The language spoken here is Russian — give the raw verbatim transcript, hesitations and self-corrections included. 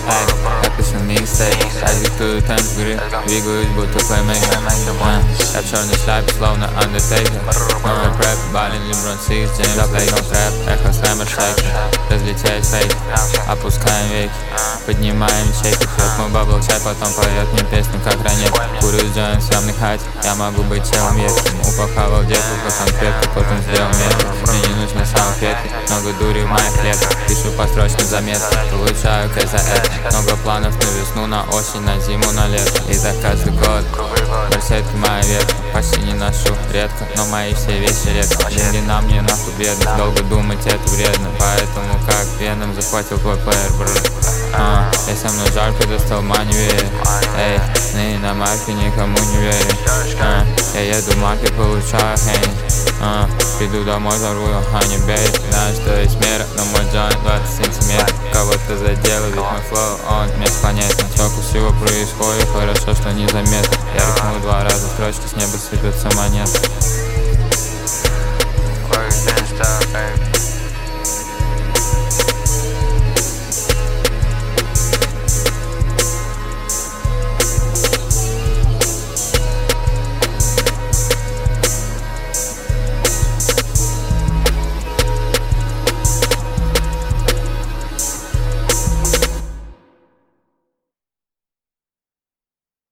Ай, я пишу микстейп, я диктую темп игры, двигаюсь будто плеймейкер. Я в черной шляпе, словно Undertaker. Новый рэп, Балин, Леброн Сикс, Джеймс Лейк, трэп, эхо слэмер, шейкер. Разлетает фейк, опускаем веки, поднимаем чеки. Пьет мой бабл чай, потом поет мне песню, как ранет. Курю с Джоем в съемной хате, я могу быть челом едким. Упаковал детку, как конфетку, потом сделал метр. Мне не нужны салфетки, много дури в моих клетках. Пишу построчные заметки, получаю кэш за это. Много планов на весну, на осень, на зиму, на лето. И за каждый год барсетки моя ветка. Почти не ношу, редко, но мои все вещи редко. Деньги на мне нахуй бедно, долго думать это вредно. Поэтому как веном захватил твой плеер, бро. А, и со мной жарко, достал маневе. Эй, ныне на марке никому не верю. А, я еду в марке, получаю хейн. А, приду домой, зарую, а не бей. Знаю, что есть мера, но мой джойнт двадцать сантиметров. Кого-то задело, ведь мой флоу, он межпланетный. Сколько всего происходит, хорошо, что незаметно. Я рискнул два раза, строчки с неба сыпятся монеты.